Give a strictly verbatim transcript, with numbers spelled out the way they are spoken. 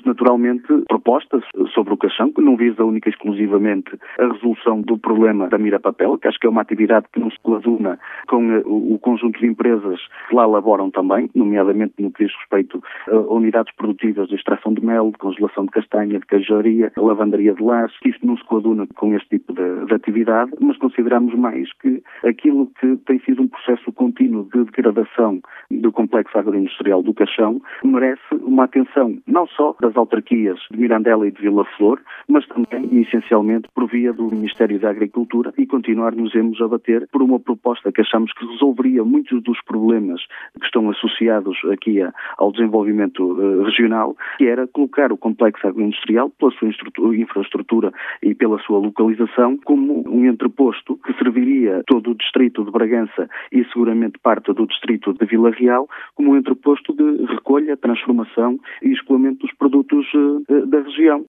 naturalmente propostas sobre o Cachão, que não visa única e exclusivamente a resolução do problema da Mira-Papel, que acho que é uma atividade que não se coaduna com o conjunto de empresas que lá laboram também, nomeadamente no que diz respeito a unidades produtivas de extração de mel, de congelação de castanha, de queijaria, lavandaria de laço. Isto não se coaduna com este tipo de, de atividade, mas consideramos mais que aquilo que tem sido um processo contínuo de degradação do complexo agroindustrial do Cachão merece uma atenção não só das autarquias de Mirandela e de Vila Flor, mas também e essencialmente por via do Ministério da Agricultura, e continuar-nos a bater por uma proposta que achamos que resolveria muitos dos problemas que estão associados aqui a, ao desenvolvimento uh, regional, que era colocar o complexo agroindustrial, pela sua infraestrutura e pela sua localização, como um entreposto que serviria todo o distrito de Bragança e seguramente parte do distrito de Vila Real, como um entreposto de recolha, transformação e escoamento dos produtos uh, da região.